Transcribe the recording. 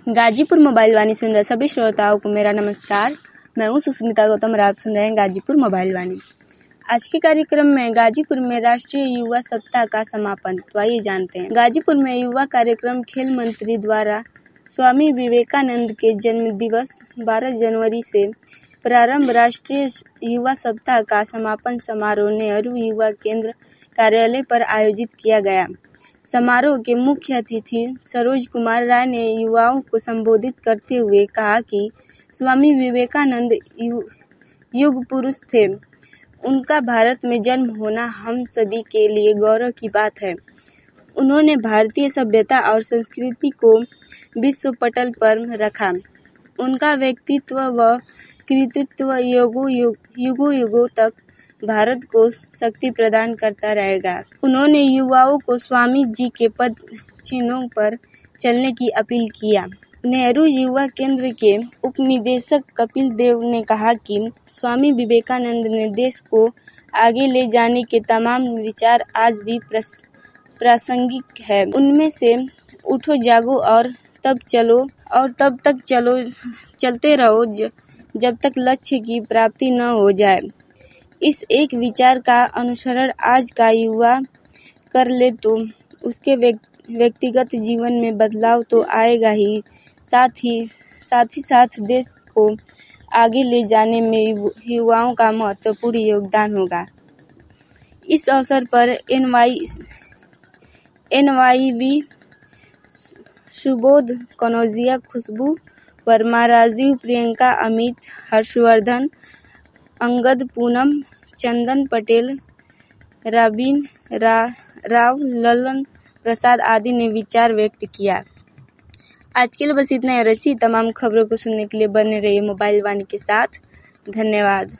Ghazipur mobile वाणी सुन रहे सभी श्रोताओं को मेरा नमस्कार। मैं हूँ सुष्मिता गौतम और आप सुन रहे हैं गाजीपुर मोबाइल वाणी। आज के कार्यक्रम में गाजीपुर में राष्ट्रीय युवा सप्ताह का समापन, तो आइए जानते हैं। गाजीपुर में युवा कार्यक्रम खेल मंत्री द्वारा स्वामी विवेकानंद के जन्म दिवस 12 जनवरी से प्रारंभ राष्ट्रीय युवा सप्ताह का समापन समारोह नेहरू युवा केंद्र कार्यालय पर आयोजित किया गया। समारोह के मुख्य अतिथि सरोज कुमार राय ने युवाओं को संबोधित करते हुए कहा कि स्वामी विवेकानंद युग पुरुष थे। उनका भारत में जन्म होना हम सभी के लिए गौरव की बात है। उन्होंने भारतीय सभ्यता और संस्कृति को विश्व पटल पर रखा। उनका व्यक्तित्व व कृतित्व युगों तक भारत को शक्ति प्रदान करता रहेगा। उन्होंने युवाओं को स्वामी जी के पद चिन्हों पर चलने की अपील किया। नेहरू युवा केंद्र के उपनिदेशक कपिल देव ने कहा कि स्वामी विवेकानंद ने देश को आगे ले जाने के तमाम विचार आज भी प्रासंगिक है। उनमें से उठो जागो और तब तक चलते रहो जब तक लक्ष्य की प्राप्ति न हो जाए। इस एक विचार का अनुसरण आज का युवा कर ले तो उसके व्यक्तिगत जीवन में बदलाव तो आएगा ही साथ देश को आगे ले जाने में युवाओं का महत्वपूर्ण योगदान होगा। इस अवसर पर NYV सुबोध कनौजिया, खुशबू वर्मा, राजीव, प्रियंका, अमित, हर्षवर्धन, अंगद, पूनम, चंदन पटेल, राबिन राव, ललन प्रसाद आदि ने विचार व्यक्त किया। आज के लिए बस इतना ही। ऐसी तमाम खबरों को सुनने के लिए बने रहिए मोबाइल वाणी के साथ। धन्यवाद।